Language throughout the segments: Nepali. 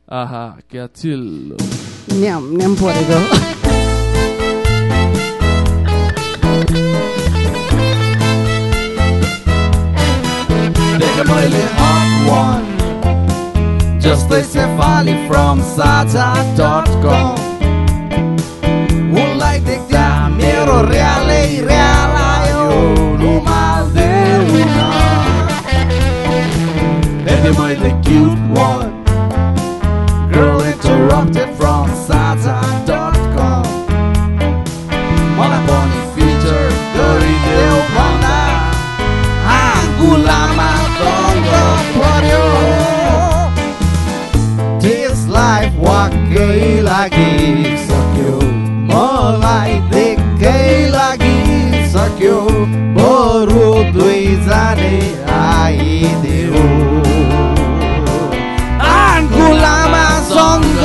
आहा क्या चिल्लो न्याम परेको देखे मैले hot one जस्तै सेफाली from sata.com उनलाई देख्दा मेरो र्यालै र्याल आयो रुमाल देऊ न देखे मैले cute one girl interrupted from sata.com मलाई पनि फिचर गरिदेऊ भन्दा गुलामा दङ्ग पर्यो This life वाकै लागिसक्यो मलाई देख्दै लागिसक्यो बरु दुईजनै आइदेऊ गुलामा सँग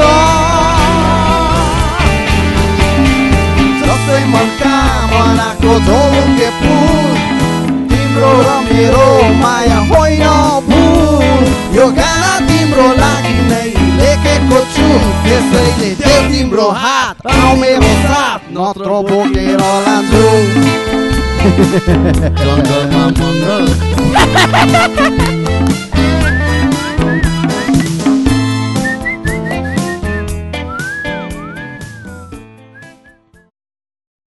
जस्तै मनकामनाको झोलुङ्गे फुल तिम्रो र मेरो माया होइन भुल यो गाना तिम्रो लागि नै लेखेको छु त्यसैले देऊ तिम्रो हात आऊ मेरो साथ नत्र बोकेर लान्छु जङ्गलमा मङ्गल